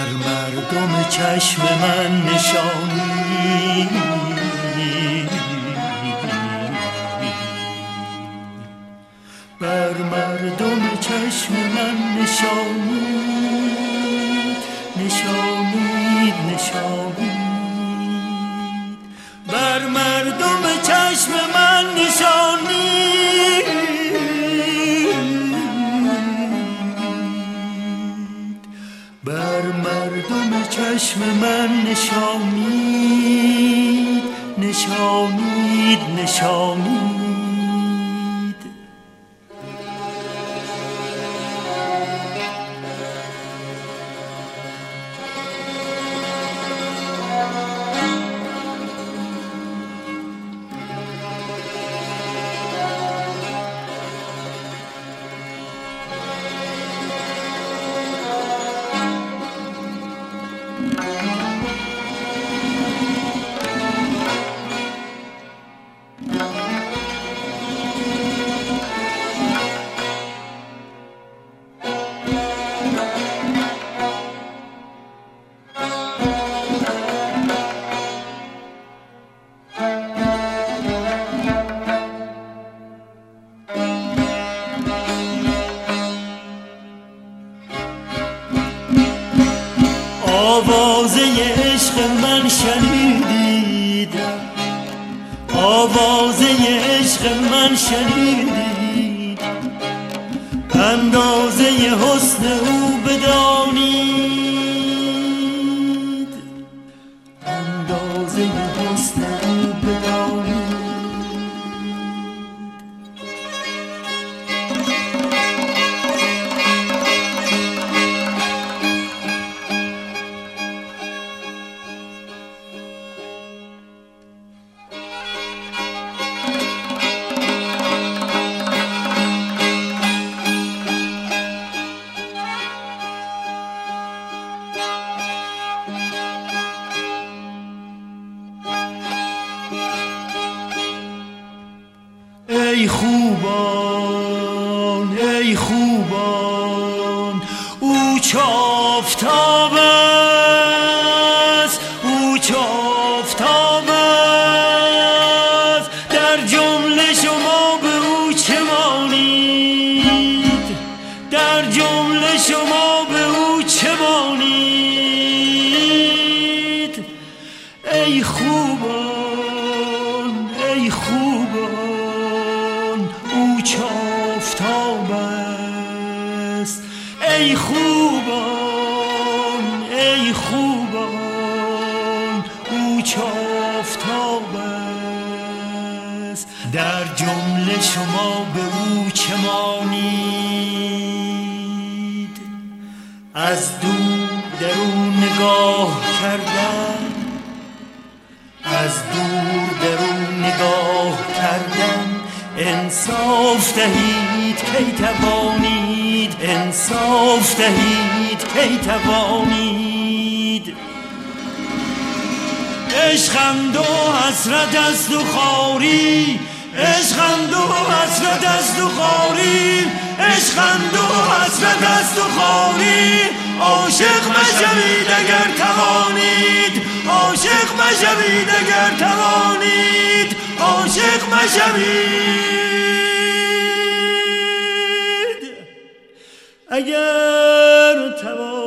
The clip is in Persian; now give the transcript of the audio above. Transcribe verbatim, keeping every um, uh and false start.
مردم چشم من نشانی، بر مردم چشم من نشانید، نشانید نشانید، بر مردم چشم من نشانید، بر مردم چشم من نشانید، نشانید نشانید. آوازه عشق من شنیدیدم، آوازه عشق من شنیدید، اندازه حسن او بدانید، اندازه حسن او بدانید. ای خوبان ای خوبان، او چه آفتاب است، او چه آفتاب است، در جمله شما به او چه مانید، در جمله شما به او چه مانید. ای خوبان ای خوبان، او چه آفتاب است، ای خوبان ای خوبان، او چه آفتاب است، در جمله شما به او چه مانید. از دور در او نگاه کردن، از دور در او نگاه کردن، انصاف دهید کی توانید، انصاف دهید کی توانید. عشقند و حسرت است و خواری، عشقند و حسرت است و خواری، عشقند و حسرت است و خواری. عاشق مشوید اگر توانید، عاشق مشوید اگر توانید، عاشق مشوید اگر توانید.